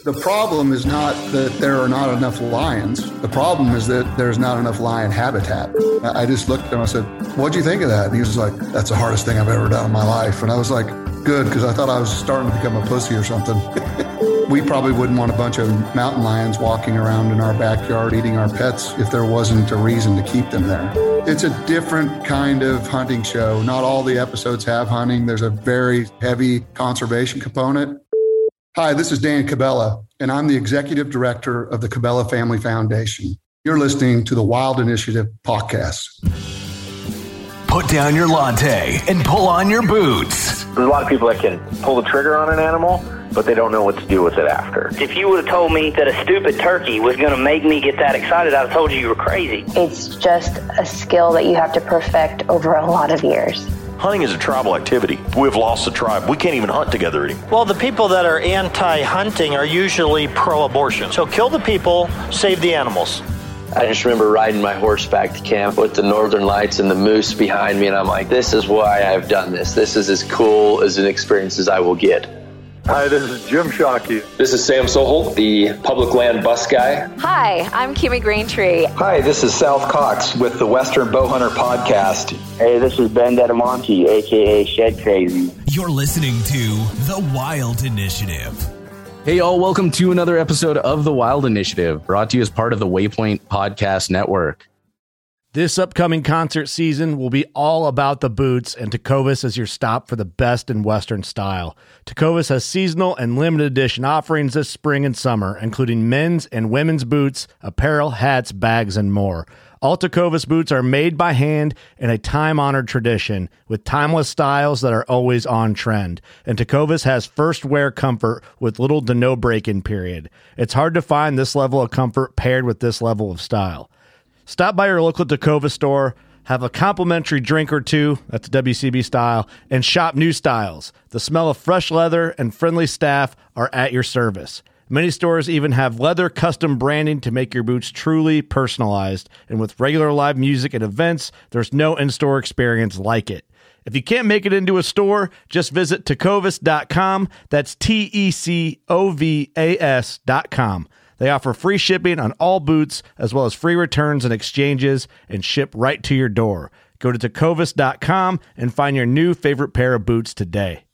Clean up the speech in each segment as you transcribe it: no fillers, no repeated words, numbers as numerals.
The problem is not that there are not enough lions. The problem is that there's not enough lion habitat. I just looked at him, I said, "What'd you think of that?" And he was like, "That's the hardest thing I've ever done in my life." And I was like, good, because I thought I was starting to become a pussy or something. We probably wouldn't want a bunch of mountain lions walking around in our backyard eating our pets if there wasn't a reason to keep them there. It's a different kind of hunting show. Not all the episodes have hunting. There's a very heavy conservation component. Hi, this is Dan Cabela, and I'm the Executive Director of the Cabela Family Foundation. You're listening to the Wild Initiative podcast. Put down your latte and pull on your boots. There's a lot of people that can pull the trigger on an animal, but they don't know what to do with it after. If you would have told me that a stupid turkey was going to make me get that excited, I'd have told you were crazy. It's just a skill that you have to perfect over a lot of years. Hunting is a tribal activity. We've lost the tribe. We can't even hunt together anymore. Well, the people that are anti-hunting are usually pro-abortion. So kill the people, save the animals. I just remember riding my horse back to camp with the northern lights and the moose behind me, and I'm like, this is why I've done this. This is as cool as an experience as I will get. Hi, this is Jim Shockey. This is Sam Sohol, the public land bus guy. Hi, I'm Kimmy Greentree. Hi, this is South Cox with the Western Bowhunter Podcast. Hey, this is Ben Dedamonte, a.k.a. Shed Crazy. You're listening to The Wild Initiative. Hey, y'all, welcome to another episode of The Wild Initiative, brought to you as part of the Waypoint Podcast Network. This upcoming concert season will be all about the boots, and Tecovas is your stop for the best in Western style. Tecovas has seasonal and limited edition offerings this spring and summer, including men's and women's boots, apparel, hats, bags, and more. All Tecovas boots are made by hand in a time-honored tradition with timeless styles that are always on trend. And Tecovas has first wear comfort with little to no break-in period. It's hard to find this level of comfort paired with this level of style. Stop by your local Tecovas store, have a complimentary drink or two, that's WCB style, and shop new styles. The smell of fresh leather and friendly staff are at your service. Many stores even have leather custom branding to make your boots truly personalized. And with regular live music and events, there's no in-store experience like it. If you can't make it into a store, just visit tecovas.com. That's TECOVAS.com. They offer free shipping on all boots, as well as free returns and exchanges, and ship right to your door. Go to tecovas.com and find your new favorite pair of boots today.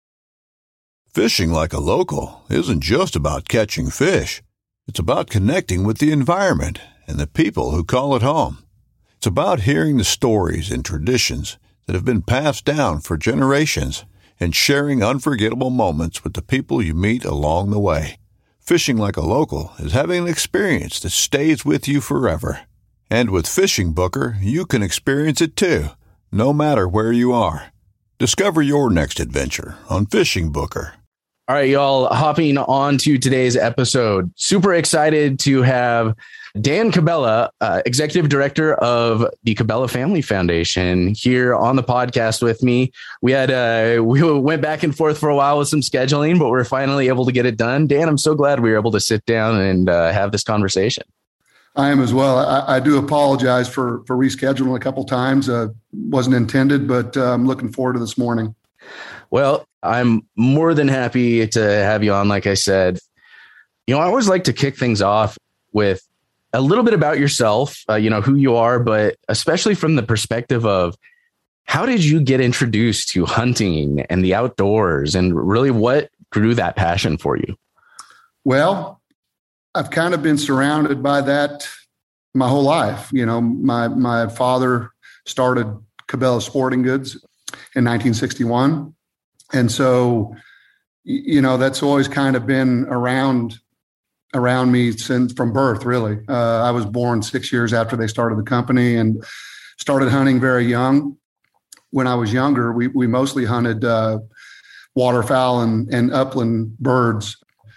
Fishing like a local isn't just about catching fish. It's about connecting with the environment and the people who call it home. It's about hearing the stories and traditions that have been passed down for generations and sharing unforgettable moments with the people you meet along the way. Fishing like a local is having an experience that stays with you forever. And with Fishing Booker, you can experience it too, no matter where you are. Discover your next adventure on Fishing Booker. All right, y'all, hopping on to today's episode. Super excited to have Dan Cabela, Executive Director of the Cabela Family Foundation, here on the podcast with me. We went back and forth for a while with some scheduling, but we're finally able to get it done. Dan, I'm so glad we were able to sit down and have this conversation. I am as well. I do apologize for rescheduling a couple times. Wasn't intended, but I'm looking forward to this morning. Well, I'm more than happy to have you on. Like I said, I always like to kick things off with a little bit about yourself, who you are, but especially from the perspective of how did you get introduced to hunting and the outdoors, and really what grew that passion for you? Well, I've kind of been surrounded by that my whole life. My father started Cabela Sporting Goods in 1961. And so, that's always kind of been around me from birth, really. I was born 6 years after they started the company and started hunting very young. When I was younger, we mostly hunted waterfowl and upland birds.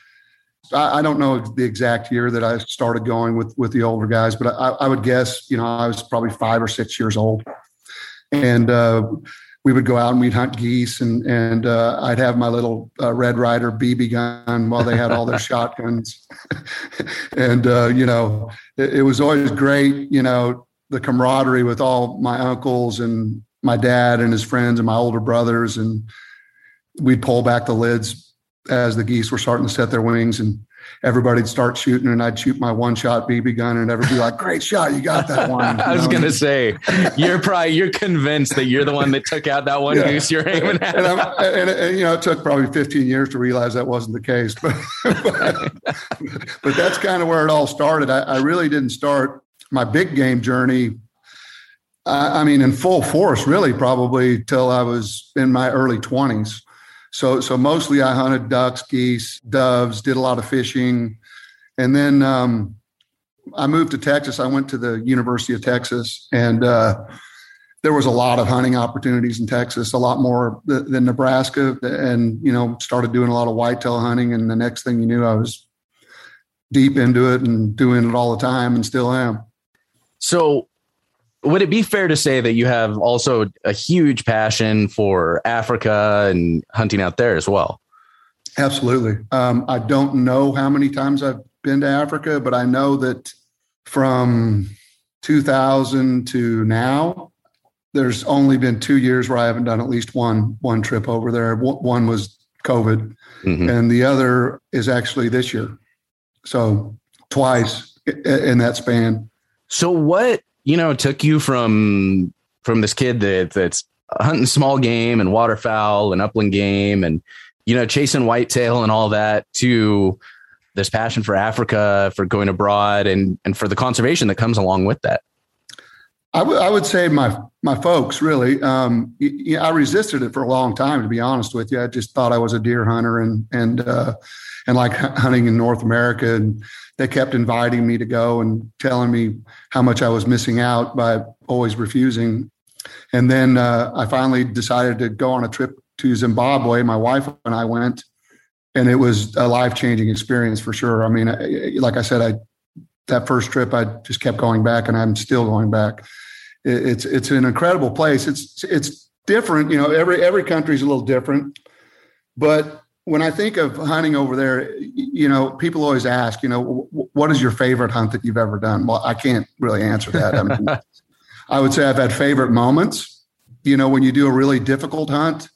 I don't know the exact year that I started going with the older guys, but I would guess, I was probably 5 or 6 years old. And we would go out and we'd hunt geese, and I'd have my little Red Ryder BB gun while they had all their shotguns. And, it was always great, the camaraderie with all my uncles and my dad and his friends and my older brothers. And we'd pull back the lids as the geese were starting to set their wings. And everybody'd start shooting, and I'd shoot my one-shot BB gun, and everybody be like, "Great shot, you got that one." I was gonna say, you're convinced that you're the one that took out that one goose you're aiming at. And it took probably 15 years to realize that wasn't the case, but that's kind of where it all started. I really didn't start my big game journey, in full force, really, probably till I was in my early 20s. So mostly I hunted ducks, geese, doves, did a lot of fishing. And then I moved to Texas. I went to the University of Texas, and there was a lot of hunting opportunities in Texas, a lot more than Nebraska, and, started doing a lot of whitetail hunting. And the next thing you knew, I was deep into it and doing it all the time, and still am. So would it be fair to say that you have also a huge passion for Africa and hunting out there as well? Absolutely. I don't know how many times I've been to Africa, but I know that from 2000 to now, there's only been 2 years where I haven't done at least one trip over there. One was COVID, and the other is actually this year. So twice in that span. So what, took you from this kid that's hunting small game and waterfowl and upland game and, chasing whitetail and all that, to this passion for Africa, for going abroad, and for the conservation that comes along with that? I would say my folks, really. I resisted it for a long time, to be honest with you. I just thought I was a deer hunter and like hunting in North America, and they kept inviting me to go and telling me how much I was missing out by always refusing. And then I finally decided to go on a trip to Zimbabwe. My wife and I went, and it was a life-changing experience for sure. Like I said, that first trip, I just kept going back, and I'm still going back. It's an incredible place. It's different. Every country's a little different, but when I think of hunting over there, people always ask, what is your favorite hunt that you've ever done? Well, I can't really answer that. I would say I've had favorite moments. When you do a really difficult hunt,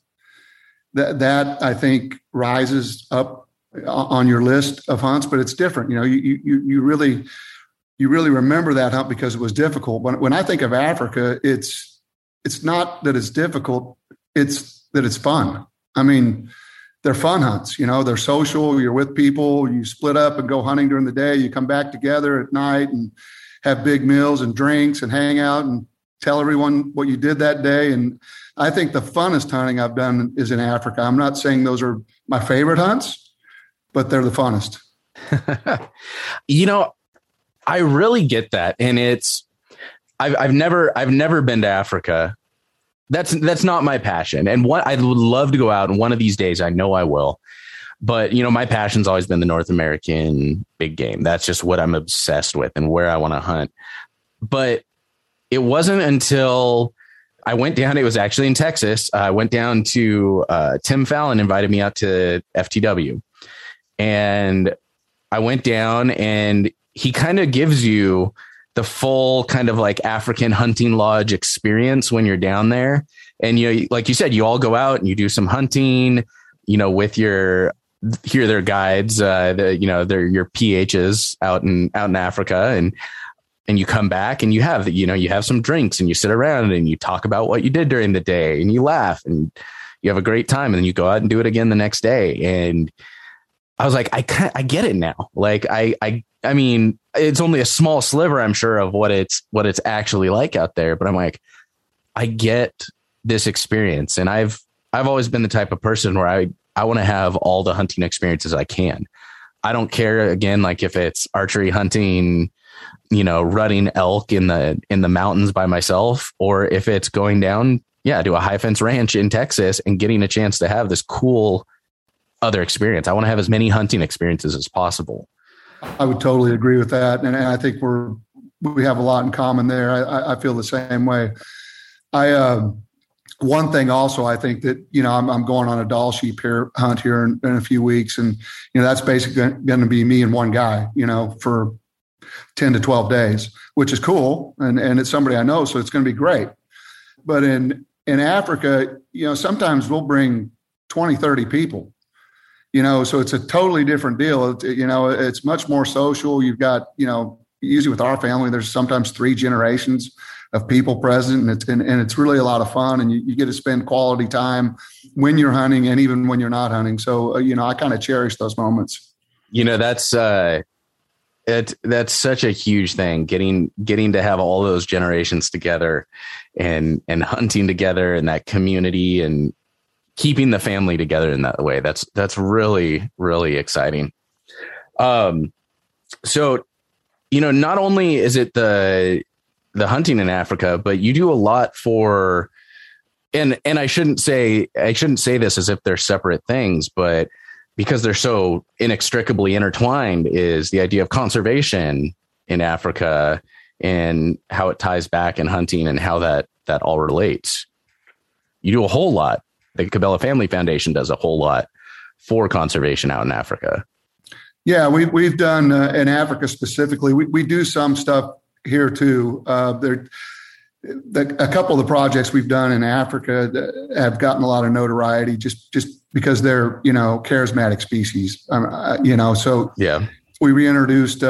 that I think rises up on your list of hunts, but it's different. You really remember that hunt because it was difficult. But when I think of Africa, it's not that it's difficult, it's that it's fun. They're fun hunts, they're social. You're with people, you split up and go hunting during the day. You come back together at night and have big meals and drinks and hang out and tell everyone what you did that day. And I think the funnest hunting I've done is in Africa. I'm not saying those are my favorite hunts, but they're the funnest. I really get that. And I've never been to Africa. That's not my passion. And what I would love to go out, and one of these days, I know I will. But, my passion's always been the North American big game. That's just what I'm obsessed with and where I want to hunt. But it wasn't until I went down, it was actually in Texas. I went down to Tim Fallon invited me out to FTW. And I went down, and he kind of gives you the full kind of like African hunting lodge experience when you're down there. And, like you said, you all go out and you do some hunting, with their guides, they're your PHs out in Africa, and you come back and you have some drinks and you sit around and you talk about what you did during the day and you laugh and you have a great time, and then you go out and do it again the next day. And I was like, I get it now. Like, I mean, it's only a small sliver, I'm sure, of what it's actually like out there. But I'm like, I get this experience. And I've always been the type of person where I want to have all the hunting experiences I can. I don't care, again, like if it's archery hunting, rutting elk in the mountains by myself, or if it's going down, to a high fence ranch in Texas and getting a chance to have this cool other experience. I want to have as many hunting experiences as possible. I would totally agree with that. And I think we have a lot in common there. I feel the same way. One thing also, I think that, I'm going on a Dall sheep hunt here in a few weeks. And, that's basically going to be me and one guy, for 10 to 12 days, which is cool. And it's somebody I know, so it's going to be great. But in Africa, sometimes we'll bring 20, 30 people. So it's a totally different deal. It's much more social. You've got, usually with our family, there's sometimes 3 generations of people present, and it's really a lot of fun, and you get to spend quality time when you're hunting and even when you're not hunting. So, I kind of cherish those moments. That's such a huge thing, getting to have all those generations together and hunting together in that community and keeping the family together in that way. That's really, really exciting. So, not only is it the hunting in Africa, but you do a lot for, and I shouldn't say this as if they're separate things, but because they're so inextricably intertwined, is the idea of conservation in Africa and how it ties back in hunting and how that all relates. You do a whole lot. The Cabela Family Foundation does a whole lot for conservation out in Africa. Yeah, we've done in Africa specifically. We do some stuff here too. A couple of the projects we've done in Africa have gotten a lot of notoriety just because they're charismatic species. So yeah, we reintroduced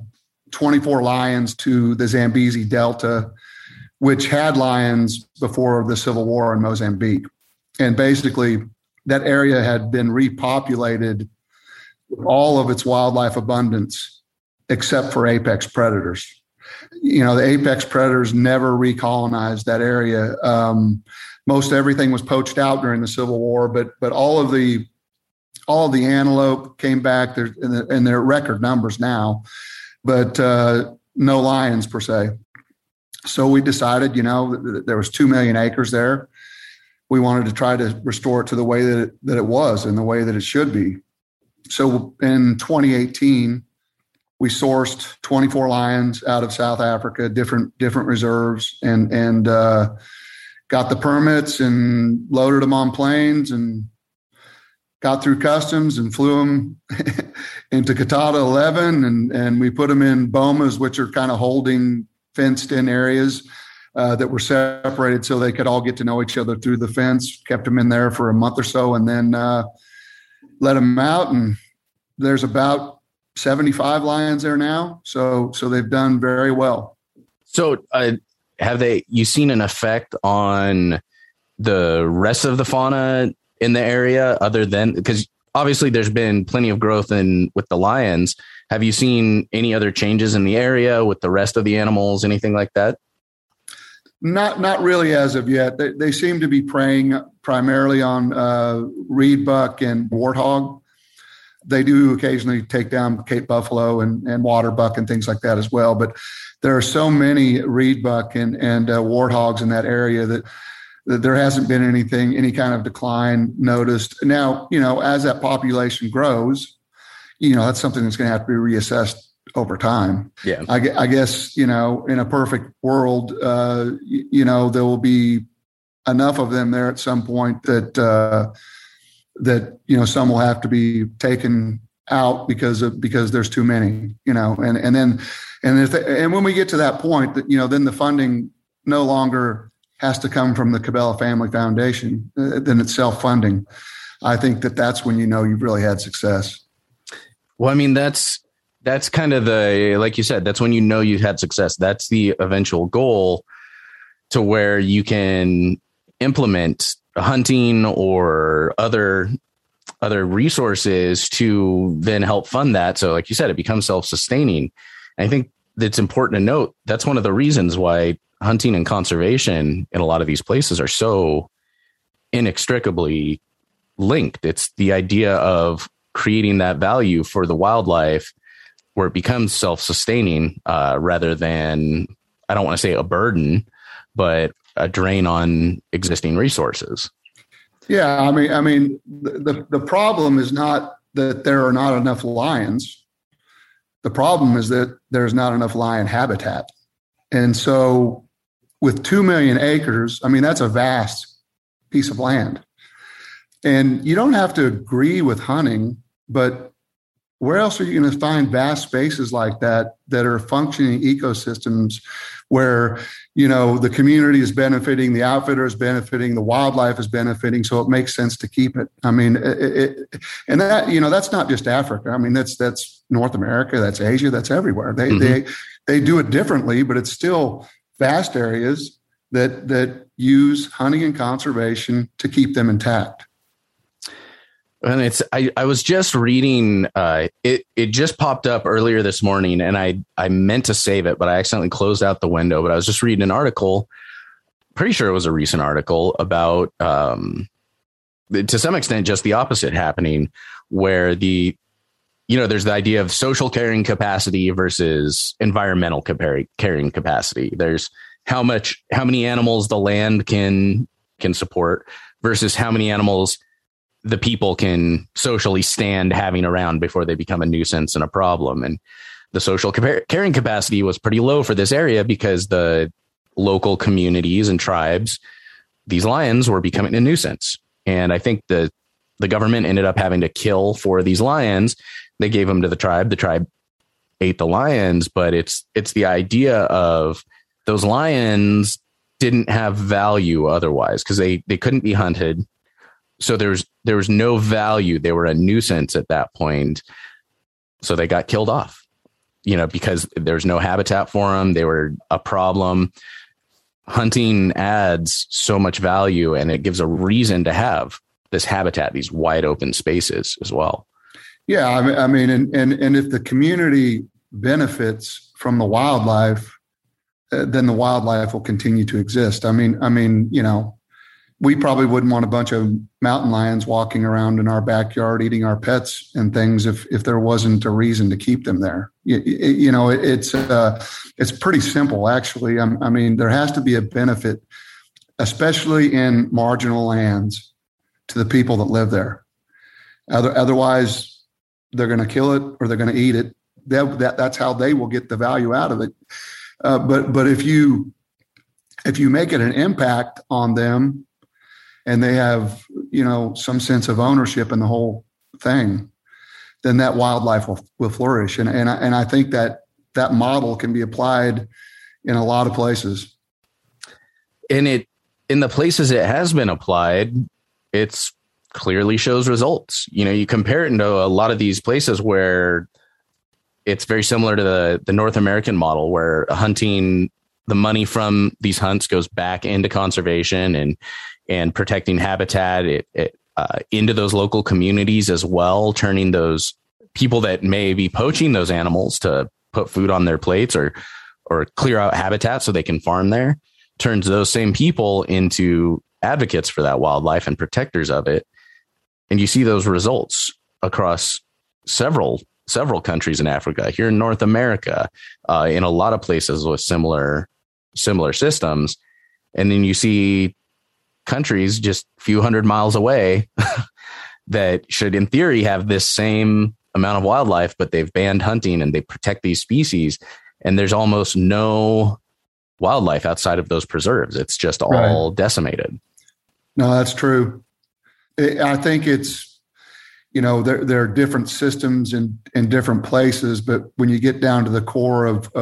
24 lions to the Zambezi Delta, which had lions before the Civil War in Mozambique. And basically, that area had been repopulated, all of its wildlife abundance, except for apex predators. The apex predators never recolonized that area. Most everything was poached out during the Civil War, but all of the antelope came back there, and they're record numbers now, but no lions per se. So we decided, there was 2 million acres there. We wanted to try to restore it to the way that it was and the way that it should be. So in 2018, we sourced 24 lions out of South Africa, different reserves, and got the permits and loaded them on planes and got through customs and flew them into Katada 11, and we put them in bomas, which are kind of holding fenced-in areas that were separated so they could all get to know each other through the fence. Kept them in there for a month or so, and then let them out. And there's about 75 lions there now. So they've done very well. So have you seen an effect on the rest of the fauna in the area, other than, because obviously there's been plenty of growth with the lions. Have you seen any other changes in the area with the rest of the animals, anything like that? Not really as of yet. They seem to be preying primarily on reed buck and warthog. They do occasionally take down Cape buffalo and water buck and things like that as well. But there are so many reed buck and warthogs in that area that there hasn't been any kind of decline noticed. Now, as that population grows, that's something that's going to have to be reassessed over time. Yeah. I guess, in a perfect world, there will be enough of them there at some point that some will have to be taken out because there's too many, and when we get to that point, then the funding no longer has to come from the Cabela Family Foundation, then it's self-funding. I think that's when you've really had success. Well, I mean, that's kind of like you said, that's when you've had success. That's the eventual goal, to where you can implement hunting or other resources to then help fund that. So like you said, it becomes self-sustaining. And I think it's important to note that's one of the reasons why hunting and conservation in a lot of these places are so inextricably linked. It's the idea of creating that value for the wildlife where it becomes self-sustaining, rather than, I don't want to say a burden, but a drain on existing resources. Yeah. I mean, the problem is not that there are not enough lions. The problem is that there's not enough lion habitat. And so with 2 million acres, I mean, that's a vast piece of land. And you don't have to agree with hunting, but where else are you going to find vast spaces like that are functioning ecosystems where, the community is benefiting, the outfitter is benefiting, the wildlife is benefiting, so it makes sense to keep it. I mean, and that, that's not just Africa. I mean, that's North America, that's Asia, that's everywhere. They do it differently, but it's still vast areas that use hunting and conservation to keep them intact. And I was just reading, it just popped up earlier this morning, and I meant to save it, but I accidentally closed out the window. But I was just reading an article, pretty sure it was a recent article about, to some extent, just the opposite happening, where there's the idea of social carrying capacity versus environmental carrying capacity. There's how many animals the land can support versus how many animals the people can socially stand having around before they become a nuisance and a problem. And the social carrying capacity was pretty low for this area because the local communities and tribes, these lions were becoming a nuisance. And I think the government ended up having to kill 4 of these lions. They gave them to the tribe. The tribe ate the lions, but it's the idea of those lions didn't have value otherwise because they couldn't be hunted. So there was no value. They were a nuisance at that point. So they got killed off, because there's no habitat for them. They were a problem. Hunting adds so much value, and it gives a reason to have this habitat, these wide open spaces as well. Yeah. I mean, and if the community benefits from the wildlife, then the wildlife will continue to exist. I mean, we probably wouldn't want a bunch of mountain lions walking around in our backyard, eating our pets and things if there wasn't a reason to keep them there. It's pretty simple, actually. I mean, there has to be a benefit, especially in marginal lands, to the people that live there. Otherwise, they're going to kill it or they're going to eat it. That's how they will get the value out of it. But if you make it an impact on them, and they have, some sense of ownership in the whole thing, then that wildlife will flourish. And I think that model can be applied in a lot of places. And in the places it has been applied, it's clearly shows results. You compare it to a lot of these places where it's very similar to the North American model, where hunting, the money from these hunts goes back into conservation and protecting habitat into those local communities as well, turning those people that may be poaching those animals to put food on their plates or clear out habitat so they can farm there, turns those same people into advocates for that wildlife and protectors of it. And you see those results across several countries in Africa, here in North America, in a lot of places with similar systems. And then you see countries just a few hundred miles away that should, in theory, have this same amount of wildlife, but they've banned hunting and they protect these species. And there's almost no wildlife outside of those preserves. It's just all decimated. No, that's true. I think it's, there are different systems in different places, but when you get down to the core of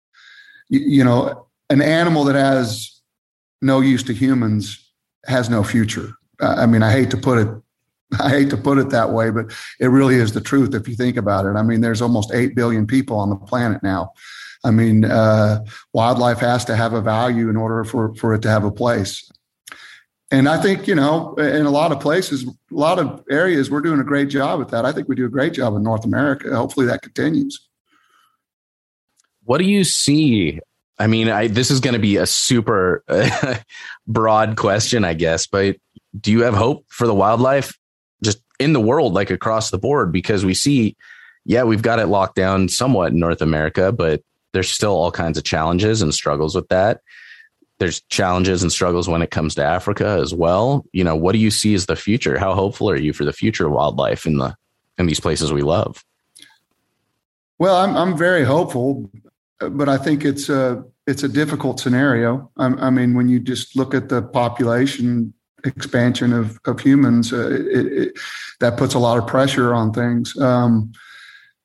an animal that has no use to humans has no future. I mean, I hate to put it that way, but it really is the truth if you think about it. I mean, there's almost 8 billion people on the planet now. I mean, wildlife has to have a value in order for it to have a place. And I think, in a lot of places, a lot of areas, we're doing a great job at that. I think we do a great job in North America. Hopefully that continues. What do you see? I mean, this is going to be a super broad question, I guess, but do you have hope for the wildlife just in the world, like across the board? Because we see, we've got it locked down somewhat in North America, but there's still all kinds of challenges and struggles with that. There's challenges and struggles when it comes to Africa as well. What do you see as the future? How hopeful are you for the future of wildlife in these places we love? Well, I'm very hopeful, but I think it's a difficult scenario. I mean, when you just look at the population expansion of humans, that puts a lot of pressure on things.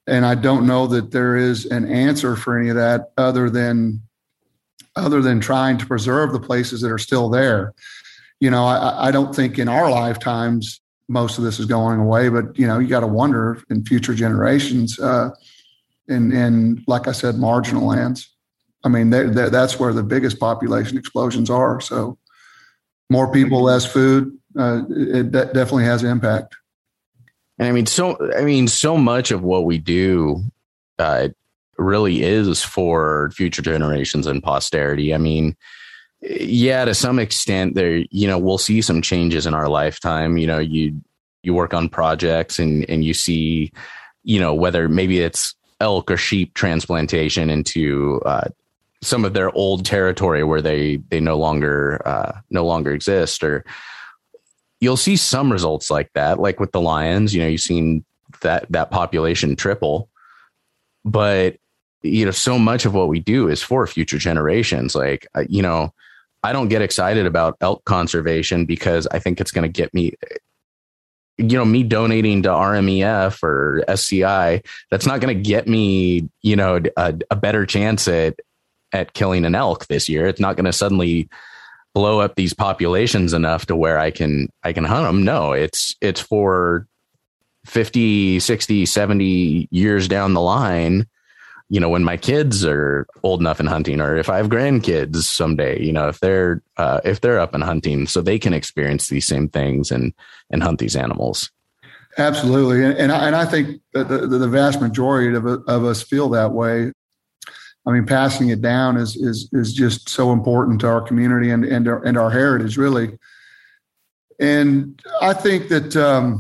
And I don't know that there is an answer for any of that other than trying to preserve the places that are still there. I don't think in our lifetimes most of this is going away, but you got to wonder in future generations, and like I said, marginal lands. I mean, that's where the biggest population explosions are. So more people, less food, it definitely has impact. And so much of what we do really is for future generations and posterity. I mean, yeah, to some extent there, we'll see some changes in our lifetime. You work on projects and you see, whether maybe it's elk or sheep transplantation into some of their old territory where they no longer exist, or you'll see some results like that, like with the lions. You've seen that population triple, but so much of what we do is for future generations. Like, I don't get excited about elk conservation because I think it's going to get me, me donating to RMEF or SCI. That's not going to get me, a better chance at killing an elk this year. It's not going to suddenly blow up these populations enough to where I can hunt them. No, it's for 50, 60, 70 years down the line, when my kids are old enough and hunting, or if I have grandkids someday, if they're up and hunting, so they can experience these same things and hunt these animals. Absolutely. And I think that the vast majority of us feel that way. I mean, passing it down is just so important to our community and our heritage, really. And I think that,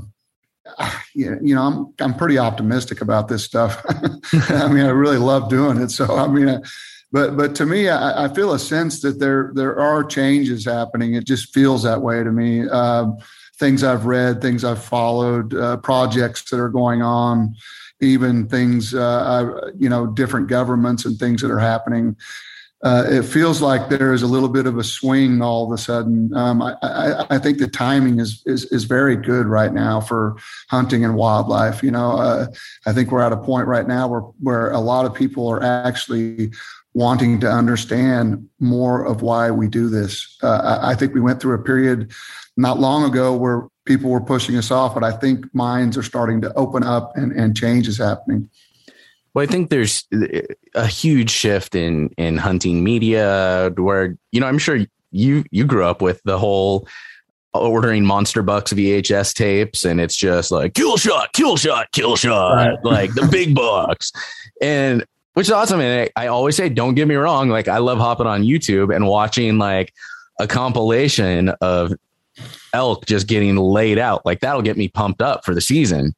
I'm pretty optimistic about this stuff. I mean, I really love doing it. So, but to me, I feel a sense that there are changes happening. It just feels that way to me. Things I've read, things I've followed, projects that are going on, even things, different governments and things that are happening. It feels like there is a little bit of a swing all of a sudden. I think the timing is very good right now for hunting and wildlife. I think we're at a point right now where a lot of people are actually wanting to understand more of why we do this. I think we went through a period not long ago where people were pushing us off, but I think minds are starting to open up and change is happening. Well, I think there's a huge shift in hunting media where, I'm sure you grew up with the whole ordering Monster Bucks VHS tapes, and it's just like kill shot, right. Like the big bucks, and which is awesome. And I always say, don't get me wrong. Like, I love hopping on YouTube and watching like a compilation of elk just getting laid out. Like, that'll get me pumped up for the season.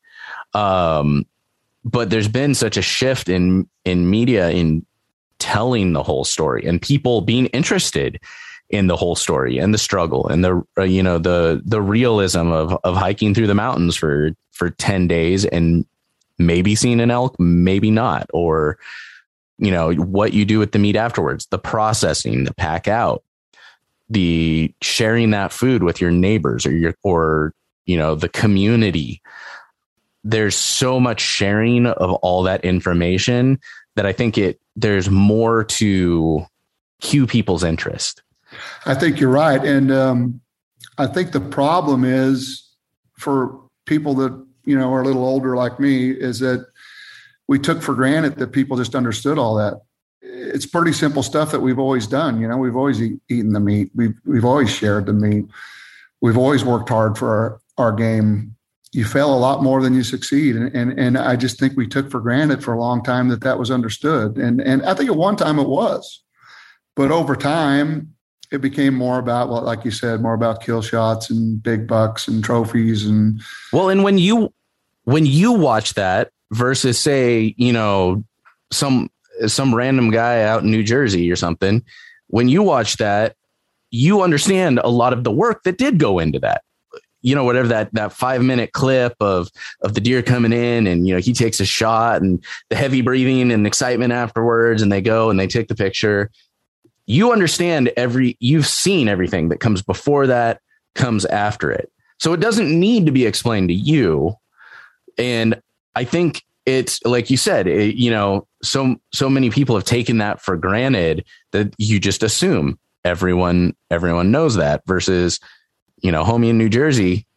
But there's been such a shift in media in telling the whole story and people being interested in the whole story and the struggle and the realism of hiking through the mountains for 10 days and maybe seeing an elk, maybe not, or, what you do with the meat afterwards, the processing, the pack out, the sharing that food with your neighbors or the community. There's so much sharing of all that information that I think there's more to cue people's interest. I think you're right. And I think the problem is for people that, are a little older like me, is that we took for granted that people just understood all that. It's pretty simple stuff that we've always done. We've always eaten the meat. We've always shared the meat. We've always worked hard for our game. You fail a lot more than you succeed. And I just think we took for granted for a long time that was understood. And I think at one time it was, but over time it became more about, well, like you said, more about kill shots and big bucks and trophies. And when you watch that versus say, some random guy out in New Jersey or something, when you watch that, you understand a lot of the work that did go into that. Whatever that 5-minute clip of the deer coming in and, he takes a shot and the heavy breathing and excitement afterwards, and they go and they take the picture. You understand you've seen everything that comes before that, comes after it. So it doesn't need to be explained to you. And I think it's like you said, so many people have taken that for granted that you just assume everyone knows that, versus, homie in New Jersey,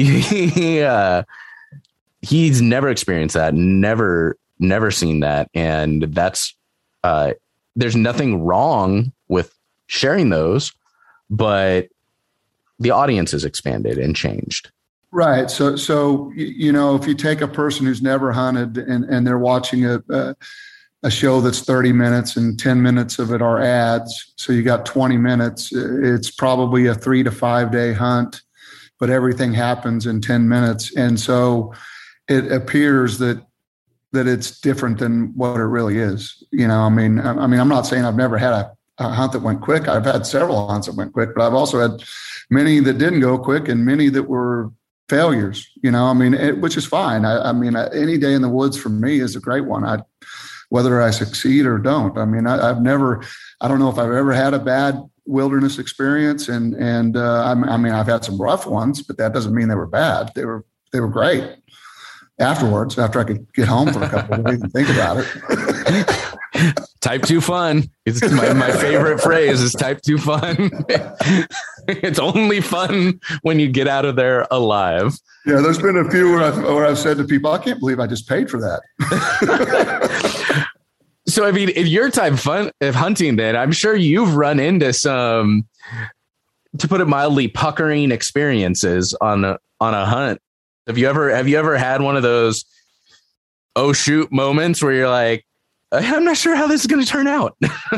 he's never experienced that, never seen that. And that's, there's nothing wrong with sharing those, but the audience has expanded and changed. Right. So, if you take a person who's never hunted and they're watching a show that's 30 minutes and 10 minutes of it are ads, so you got 20 minutes, it's probably a 3 to 5 day hunt, but everything happens in 10 minutes. And so it appears that it's different than what it really is. I'm not saying I've never had a hunt that went quick. I've had several hunts that went quick, but I've also had many that didn't go quick and many that were failures, which is fine. Any day in the woods for me is a great one. Whether I succeed or don't. I don't know if I've ever had a bad wilderness experience. And I've had some rough ones, but that doesn't mean they were bad. They were great afterwards, after I could get home for a couple of days and think about it. Type 2 fun. It's my favorite phrase is type 2 fun. It's only fun when you get out of there alive. Yeah, there's been a few where I've said to people, I can't believe I just paid for that. So, if you're type fun of hunting, then I'm sure you've run into some, to put it mildly, puckering experiences on a hunt. Have you ever had one of those, oh shoot moments where you're like, I'm not sure how this is going to turn out?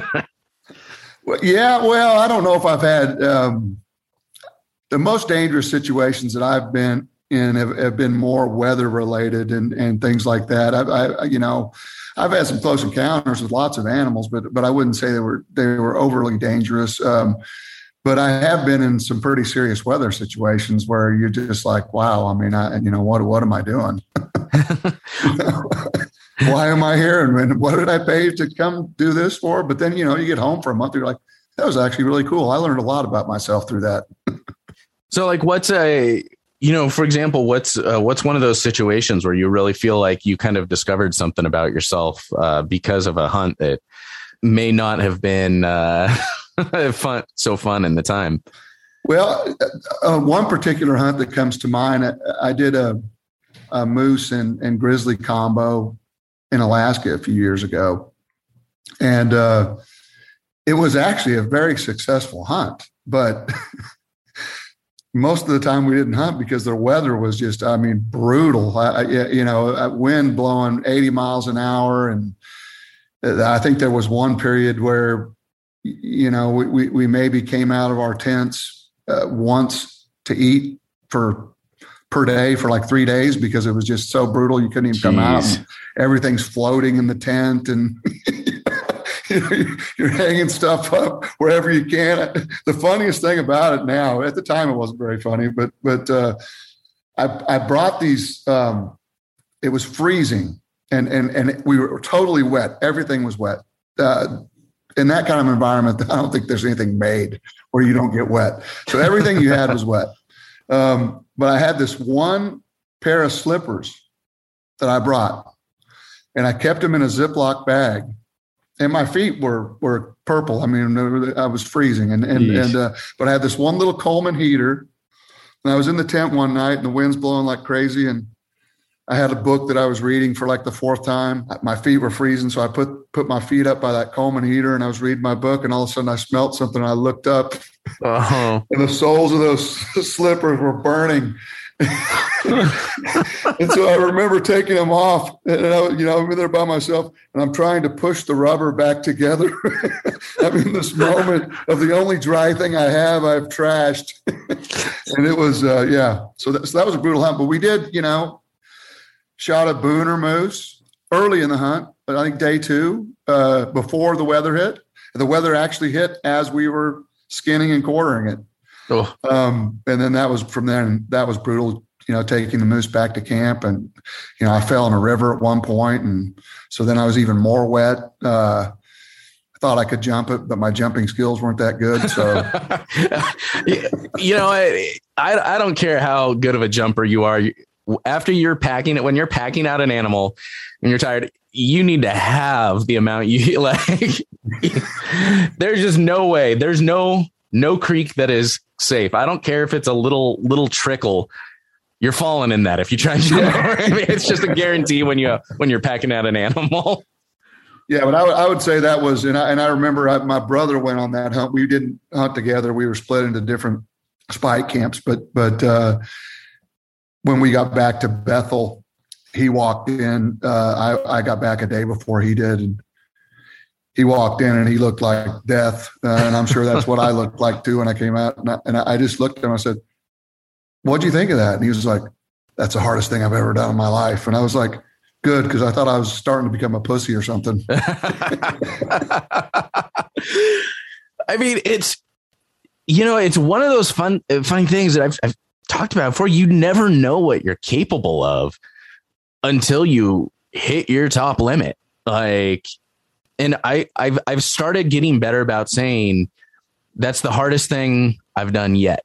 Well, I don't know if I've had the most dangerous situations that I've been in have been more weather related and things like that. I've had some close encounters with lots of animals, but I wouldn't say they were overly dangerous. But I have been in some pretty serious weather situations where you're just like, wow, what am I doing? Why am I here? And what did I pay to come do this for? But then, you get home for a month, you're like, that was actually really cool. I learned a lot about myself through that. So like, for example, what's one of those situations where you really feel like you kind of discovered something about yourself because of a hunt that may not have been fun in the time? Well, one particular hunt that comes to mind, I did a moose and grizzly combo in Alaska a few years ago. And it was actually a very successful hunt, but most of the time we didn't hunt because the weather was just, brutal. Wind blowing 80 miles an hour. And I think there was one period where, we maybe came out of our tents once to eat per day for like 3 days because it was just so brutal. You couldn't even come out. And everything's floating in the tent and you're hanging stuff up wherever you can. The funniest thing about it now, at the time it wasn't very funny, but I brought these, it was freezing and we were totally wet. Everything was wet. In that kind of environment, I don't think there's anything made where you don't get wet. So everything you had was wet. But I had this one pair of slippers that I brought, and I kept them in a Ziploc bag, and my feet were purple. I was freezing, but I had this one little Coleman heater, and I was in the tent one night, and the wind's blowing like crazy, and I had a book that I was reading for like the fourth time. My feet were freezing, so I put my feet up by that Coleman heater, and I was reading my book, and all of a sudden I smelled something, and I looked up, and the soles of those slippers were burning. And so I remember taking them off, and I'm there by myself, and I'm trying to push the rubber back together. I'm in this moment of the only dry thing I have, I've trashed. And it was, So that was a brutal hunt, but we did, shot a booner moose early in the hunt, but I think day 2, before the weather hit. The weather actually hit as we were skinning and quartering it. Oh. And then that was from there, and that was brutal, taking the moose back to camp. And, I fell in a river at one point, and so then I was even more wet. I thought I could jump it, but my jumping skills weren't that good. So, I don't care how good of a jumper you are. after you're packing it, when you're packing out an animal and you're tired, you need to have the amount you like. There's just no way. There's no creek that is safe. I don't care if it's a little trickle. You're falling in that if you try and jump over. I mean, it's just a guarantee when you're packing out an animal. Yeah, but I would say that was, and I remember my brother went on that hunt. We didn't hunt together. We were split into different spike camps. But when we got back to Bethel, he walked in. I got back a day before he did, and he walked in and he looked like death. And I'm sure that's what I looked like too when I came out. And I just looked at him. I said, "What'd you think of that?" And he was like, "That's the hardest thing I've ever done in my life." And I was like, "Good," because I thought I was starting to become a pussy or something. I mean, it's one of those fun things that I've talked about before. You never know what you're capable of until you hit your top limit. Like, and I've started getting better about saying that's the hardest thing I've done yet,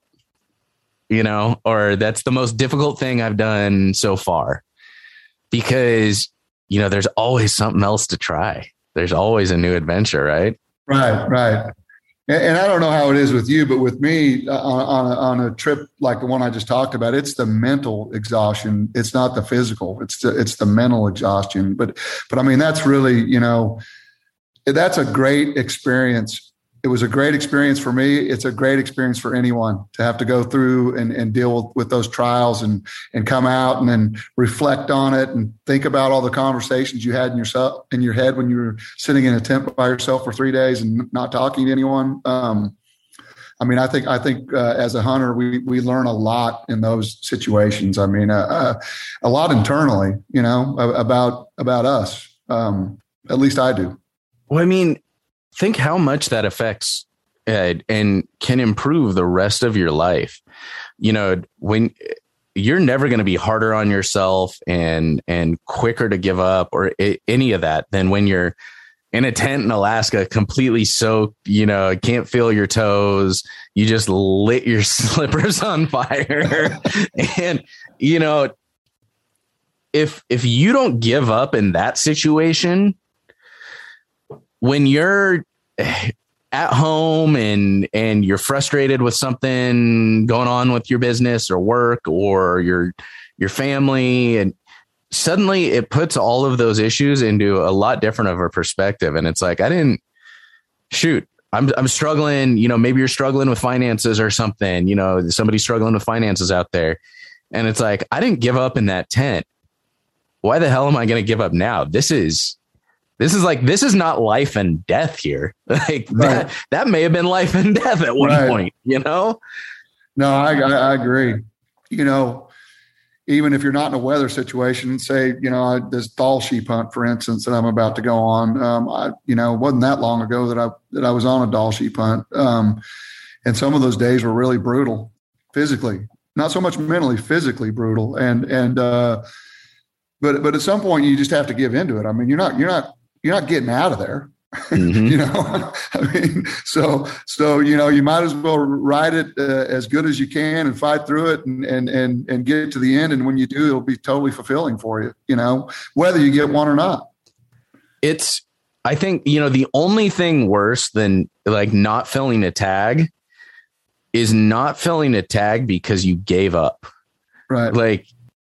or that's the most difficult thing I've done so far. Because, there's always something else to try. There's always a new adventure, right? Right. And I don't know how it is with you, but with me on a trip like the one I just talked about, it's the mental exhaustion. It's not the physical. It's the mental exhaustion. But I mean, that's really, that's a great experience. It was a great experience for me. It's a great experience for anyone to have to go through and deal with those trials and come out and then reflect on it and think about all the conversations you had in your head when you were sitting in a tent by yourself for 3 days and not talking to anyone. I mean, I think as a hunter, we learn a lot in those situations. I mean, a lot internally, about us. At least I do. Well, I mean, think how much that affects and can improve the rest of your life. When you're never going to be harder on yourself and quicker to give up or any of that than when you're in a tent in Alaska, completely soaked, can't feel your toes. You just lit your slippers on fire. And, if you don't give up in that situation, when you're at home and you're frustrated with something going on with your business or work or your family, and suddenly it puts all of those issues into a lot different of a perspective. And it's like, I'm struggling, maybe you're struggling with finances or something, somebody's struggling with finances out there. And it's like, I didn't give up in that tent. Why the hell am I going to give up now? This is not life and death here. Like right. that may have been life and death at one point, No, I agree. Even if you're not in a weather situation, say, this Dall sheep hunt, for instance, that I'm about to go on, it wasn't that long ago that I was on a Dall sheep hunt. And some of those days were really brutal physically, not so much mentally, physically brutal. But at some point you just have to give into it. I mean, you're not getting out of there, I mean, so, you might as well ride it as good as you can and fight through it and get to the end. And when you do, it'll be totally fulfilling for you, whether you get one or not. I think, the only thing worse than like not filling a tag is not filling a tag because you gave up. Right. Like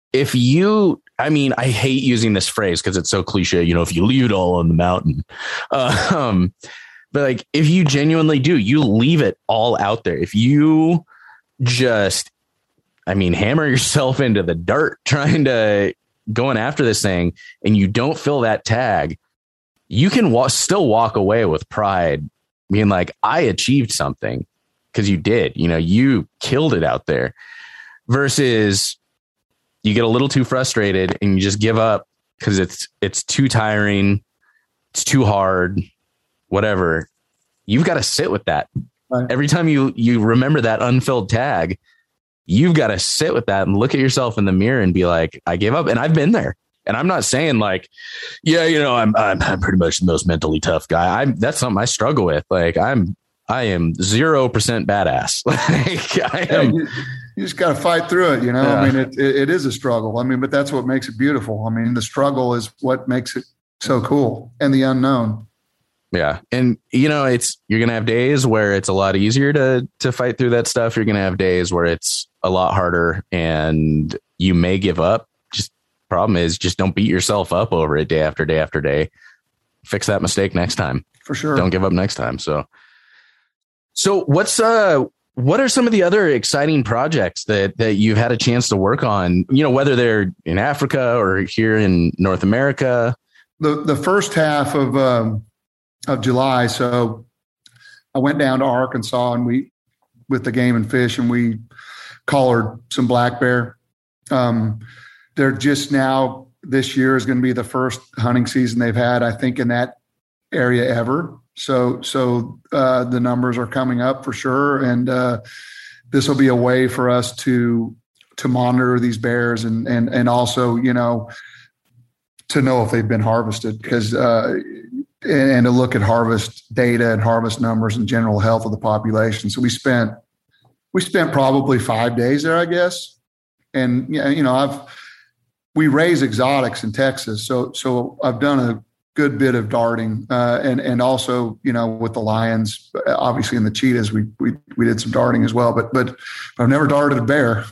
I hate using this phrase because it's so cliche, if you leave it all on the mountain. But like, if you genuinely do, you leave it all out there. If you just, hammer yourself into the dirt trying to going after this thing and you don't fill that tag, you can still walk away with pride, being like, I achieved something because you did, you killed it out there, versus you get a little too frustrated and you just give up because it's too tiring, it's too hard, whatever. You've got to sit with that. Right. Every time you remember that unfilled tag, you've got to sit with that and look at yourself in the mirror and be like, I gave up. And I've been there. And I'm not saying like, I'm pretty much the most mentally tough guy. That's something I struggle with. Like I am 0% badass. Like I am. you just got to fight through it. Yeah. I mean, it is a struggle. I mean, but that's what makes it beautiful. I mean, the struggle is what makes it so cool, and the unknown. Yeah. And you're going to have days where it's a lot easier to fight through that stuff. You're going to have days where it's a lot harder and you may give up. Just problem is just don't beat yourself up over it day after day after day. Fix that mistake next time. For sure. Don't give up next time. So what are some of the other exciting projects that you've had a chance to work on, whether they're in Africa or here in North America? The first half of July. So I went down to Arkansas and with the Game and Fish, and we collared some black bear. They're just now, this year is going to be the first hunting season they've had, I think, in that area ever. So the numbers are coming up for sure. And this will be a way for us to monitor these bears and also, to know if they've been harvested, because and to look at harvest data and harvest numbers and general health of the population. So we spent probably 5 days there, I guess. And, we raise exotics in Texas. So I've done a good bit of darting and also, with the lions, obviously, and the cheetahs, we did some darting as well, but I've never darted a bear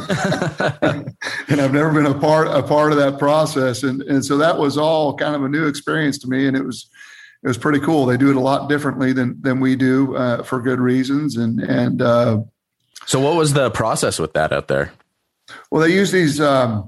and I've never been a part of that process. And so that was all kind of a new experience to me. And it was pretty cool. They do it a lot differently than we do for good reasons. And so what was the process with that out there? Well, they use these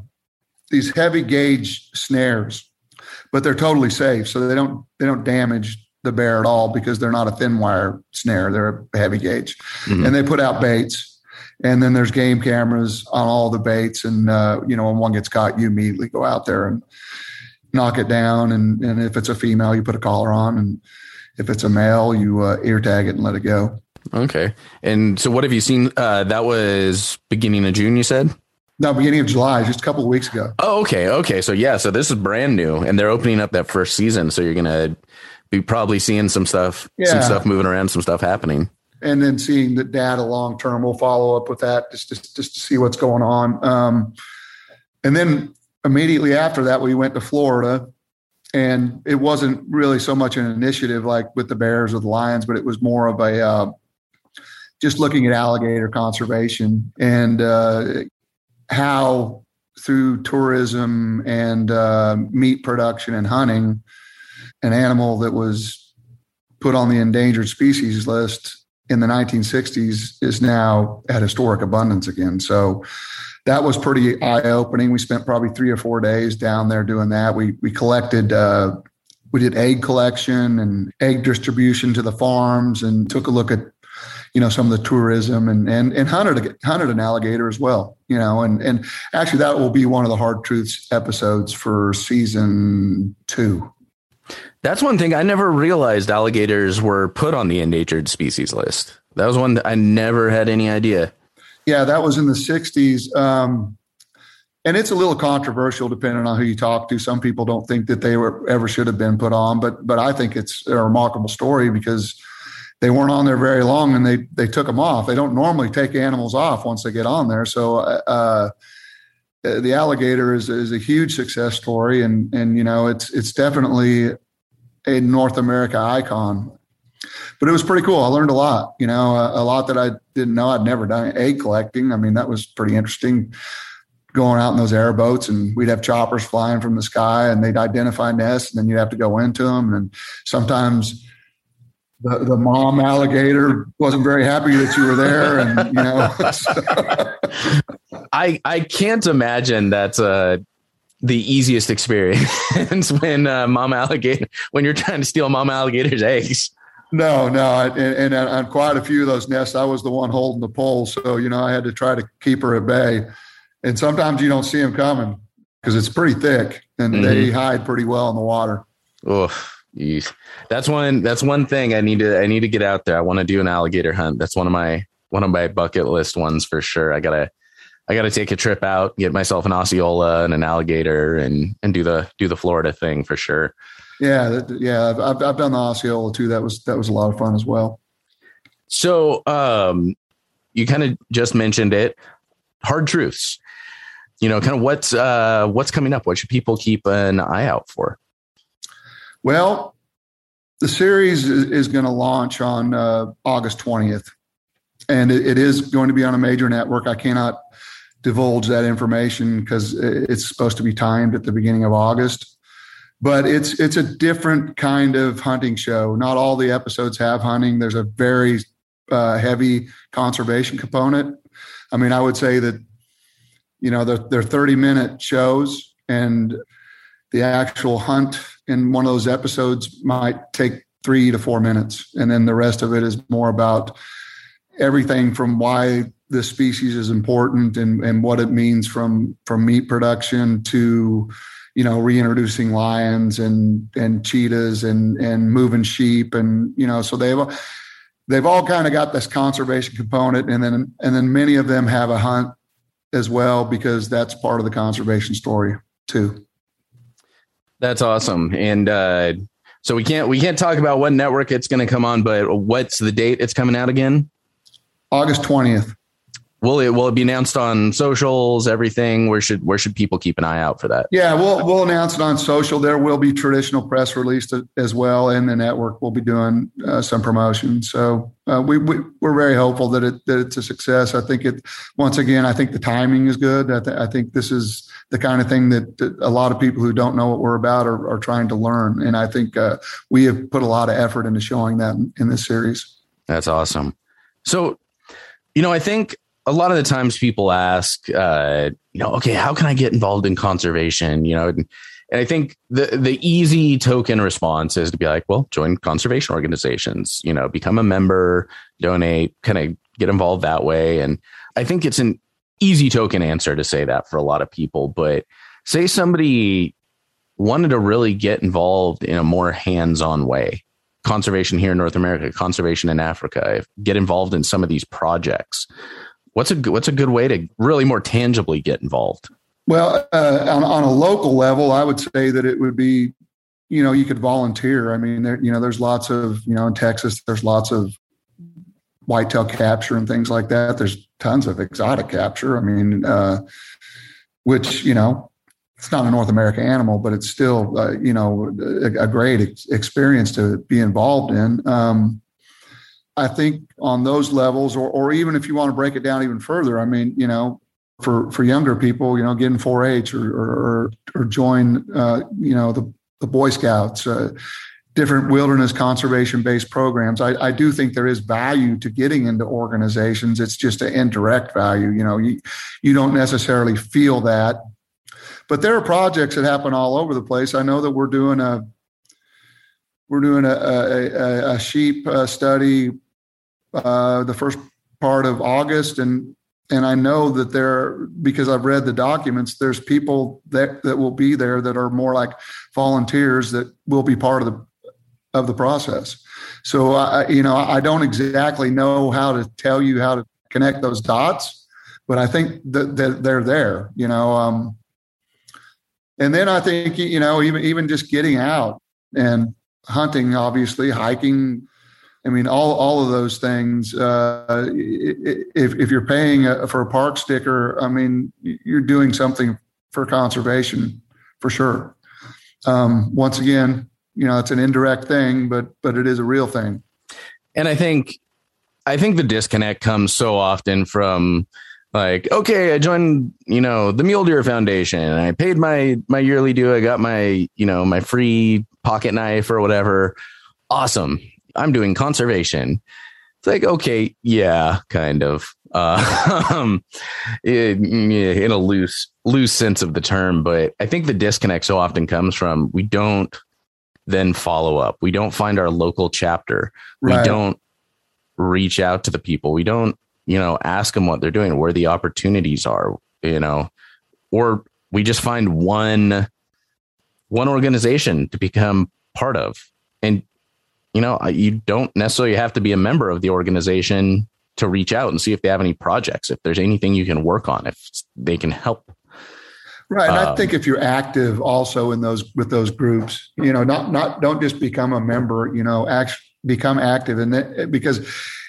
heavy gauge snares, but they're totally safe. So they don't damage the bear at all because they're not a thin wire snare. They're a heavy gauge. Mm-hmm. And they put out baits, and then there's game cameras on all the baits. And, when one gets caught, you immediately go out there and knock it down. And if it's a female, you put a collar on. And if it's a male, you ear tag it and let it go. Okay. And so what have you seen? That was beginning of June, you said? No, beginning of July, just a couple of weeks ago. Oh, okay. Okay. So so this is brand new, and they're opening up that first season. So you're going to be probably seeing some stuff moving around, some stuff happening. And then seeing the data long-term, we'll follow up with that just to see what's going on. And then immediately after that, we went to Florida, and it wasn't really so much an initiative like with the bears or the lions, but it was more of a, just looking at alligator conservation and, how through tourism and meat production and hunting, an animal that was put on the endangered species list in the 1960s is now at historic abundance again. So that was pretty eye-opening. We spent probably 3 or 4 days down there doing that. We collected, we did egg collection and egg distribution to the farms, and took a look at some of the tourism and hunted an alligator as well, and actually that will be one of the Hard Truths episodes for season 2. That's one thing I never realized alligators were put on the endangered species list. That was one that I never had any idea. Yeah, that was in the 60s. And it's a little controversial depending on who you talk to. Some people don't think that they ever should have been put on, but I think it's a remarkable story because they weren't on there very long, and they took them off. They don't normally take animals off once they get on there. So the alligator is a huge success story, and it's definitely a North America icon. But it was pretty cool. I learned a lot. A lot that I didn't know. I'd never done egg collecting. I mean, that was pretty interesting. Going out in those airboats, and we'd have choppers flying from the sky, and they'd identify nests, and then you'd have to go into them, and sometimes the mom alligator wasn't very happy that you were there. And, I can't imagine that's the easiest experience when when you're trying to steal mom alligator's eggs. No. And on quite a few of those nests, I was the one holding the pole. So, I had to try to keep her at bay. And sometimes you don't see them coming because it's pretty thick, and they hide pretty well in the water. Oh, geez. That's one thing I need to get out there. I want to do an alligator hunt. That's one of my bucket list ones for sure. I gotta take a trip out, get myself an Osceola and an alligator, and do the Florida thing for sure. Yeah. I've done the Osceola too. That was a lot of fun as well. So, you kind of just mentioned it. hard truths. You know, kind of what's coming up? What should people keep an eye out for? Well, the series is going to launch on August 20th, and it is going to be on a major network. I cannot divulge that information because it's supposed to be timed at the beginning of August. But it's a different kind of hunting show. Not all the episodes have hunting. There's a very heavy conservation component. I mean, I would say that, you know, they're 30-minute shows, and the actual hunt in one of those episodes might take 3 to 4 minutes. And then the rest of it is more about everything from why the species is important and what it means from meat production to, you know, reintroducing lions and cheetahs and moving sheep. And, you know, so they've all kind of got this conservation component. And then many of them have a hunt as well, because that's part of the conservation story too. That's awesome. And so we can't talk about what network it's going to come on, but what's the date it's coming out again? August 20th. Will it be announced on socials, everything? Where should people keep an eye out for that? Yeah, we'll announce it on social. There will be traditional press release as well, and the network will be doing some promotion. So we're very hopeful that it's a success. I think I think the timing is good. I think this is the kind of thing that a lot of people who don't know what we're about are trying to learn. And I think we have put a lot of effort into showing that in this series. That's awesome. So, you know, I think a lot of the times people ask, okay, how can I get involved in conservation? You know, and I think the easy token response is to be like, well, join conservation organizations, you know, become a member, donate, kind of get involved that way. And I think it's an easy token answer to say that for a lot of people. But say somebody wanted to really get involved in a more hands-on way, conservation here in North America, conservation in Africa, get involved in some of these projects. What's a good way to really more tangibly get involved? Well, on a local level, I would say that it would be, you know, you could volunteer. I mean, there's lots of, you know, in Texas, there's lots of whitetail capture and things like that. There's tons of exotic capture. I mean, which, you know, it's not a North American animal, but it's still, you know, a great experience to be involved in. I think on those levels, or even if you want to break it down even further, I mean, you know, for younger people, you know, get in 4-H or join, you know, the Boy Scouts, different wilderness conservation-based programs. I do think there is value to getting into organizations. It's just an indirect value. You know, you don't necessarily feel that, but there are projects that happen all over the place. I know that we're doing a sheep study the first part of August, and I know that because I've read the documents, there's people that will be there that are more like volunteers that will be part of the process. So I don't exactly know how to tell you how to connect those dots, but I think that they're there, you know. And then I think, you know, even just getting out and hunting, obviously, hiking. I mean, all of those things. If you're paying for a park sticker, I mean, you're doing something for conservation for sure. Once again, you know, it's an indirect thing, but it is a real thing. And I think the disconnect comes so often from like, okay, I joined, you know, the Mule Deer Foundation, and I paid my yearly due. I got my, you know, my free pocket knife or whatever. Awesome. I'm doing conservation. It's like, okay, yeah, kind of, in a loose sense of the term. But I think the disconnect so often comes from, we don't then follow up. We don't find our local chapter. Right. We don't reach out to the people. We don't, you know, ask them what they're doing, where the opportunities are, you know, or we just find one organization to become part of. And, you know, you don't necessarily have to be a member of the organization to reach out and see if they have any projects, if there's anything you can work on, if they can help. Right. And I think if you're active also with those groups, you know, don't just become a member, you know, actually become active in it, because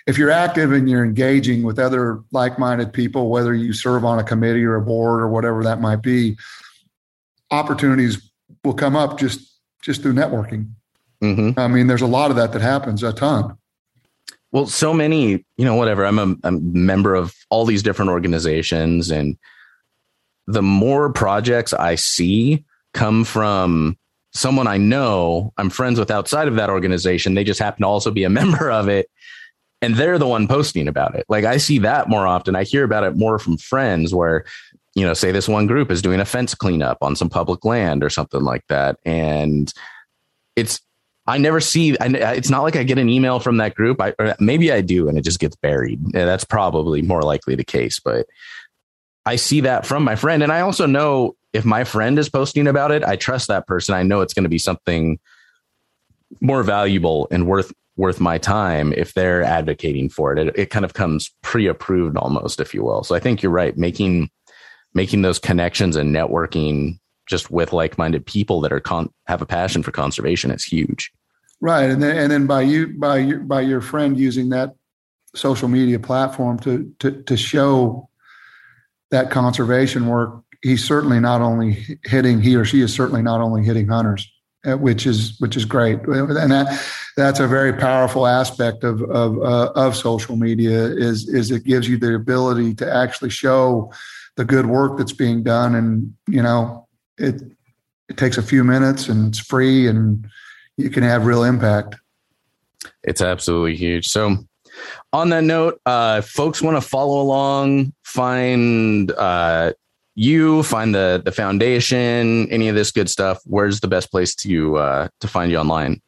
if you're active and you're engaging with other like-minded people, whether you serve on a committee or a board or whatever that might be, opportunities will come up just through networking. Mm-hmm. I mean, there's a lot of that happens, a ton. Well, so many, whatever. I'm a member of all these different organizations, and the more projects I see come from someone I know I'm friends with outside of that organization, they just happen to also be a member of it, and they're the one posting about it. Like, I see that more often. I hear about it more from friends where, say this one group is doing a fence cleanup on some public land or something like that. And I never see, it's not like I get an email from that group. Or maybe I do, and it just gets buried. That's probably more likely the case, but I see that from my friend. And I also know if my friend is posting about it, I trust that person. I know it's going to be something more valuable and worth my time if they're advocating for it. It kind of comes pre-approved almost, if you will. So I think you're right. Making those connections and networking just with like-minded people that have a passion for conservation is huge. Right. And then by your friend using that social media platform to show that conservation work, he or she is certainly not only hitting hunters, which is great. And that's a very powerful aspect of social media is it gives you the ability to actually show the good work that's being done. And, it takes a few minutes and it's free and you can have real impact. It's absolutely huge. So on that note, folks want to follow along, find you, find the foundation, any of this good stuff. Where's the best place to find you online?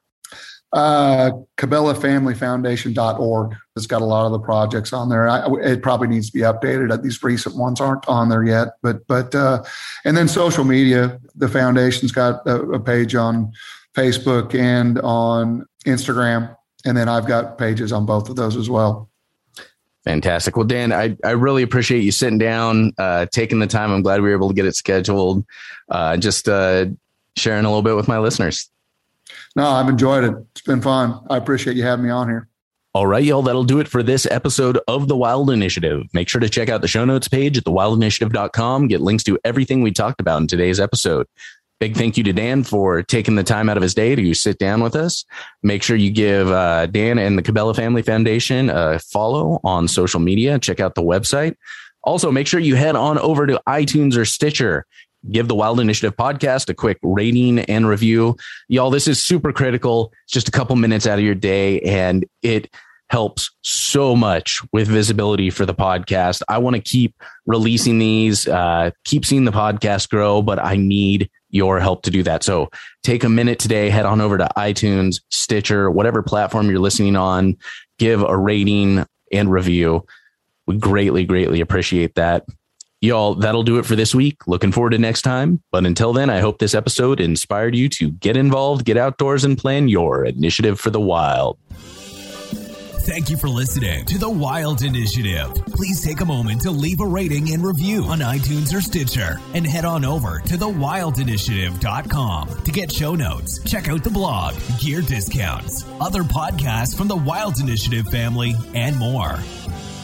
CabelaFamilyFoundation.org. It's got a lot of the projects on there. It probably needs to be updated. These recent ones aren't on there yet, but and then social media, the foundation's got a page on Facebook and on Instagram. And then I've got pages on both of those as well. Fantastic. Well, Dan, I really appreciate you sitting down, taking the time. I'm glad we were able to get it scheduled. Just sharing a little bit with my listeners. No, I've enjoyed it. It's been fun. I appreciate you having me on here. All right, y'all. That'll do it for this episode of The Wild Initiative. Make sure to check out the show notes page at thewildinitiative.com. Get links to everything we talked about in today's episode. Big thank you to Dan for taking the time out of his day to sit down with us. Make sure you give Dan and the Cabela Family Foundation a follow on social media. Check out the website. Also, make sure you head on over to iTunes or Stitcher. Give the Wild Initiative podcast a quick rating and review. Y'all, this is super critical. It's just a couple minutes out of your day, and it helps so much with visibility for the podcast. I want to keep releasing these, keep seeing the podcast grow, but I need your help to do that. So take a minute today, head on over to iTunes, Stitcher, whatever platform you're listening on, give a rating and review. We greatly, greatly appreciate that. Y'all, that'll do it for this week. Looking forward to next time. But until then, I hope this episode inspired you to get involved, get outdoors, and plan your initiative for the wild. Thank you for listening to The Wild Initiative. Please take a moment to leave a rating and review on iTunes or Stitcher, and head on over to thewildinitiative.com to get show notes, check out the blog, gear discounts, other podcasts from the Wild Initiative family, and more.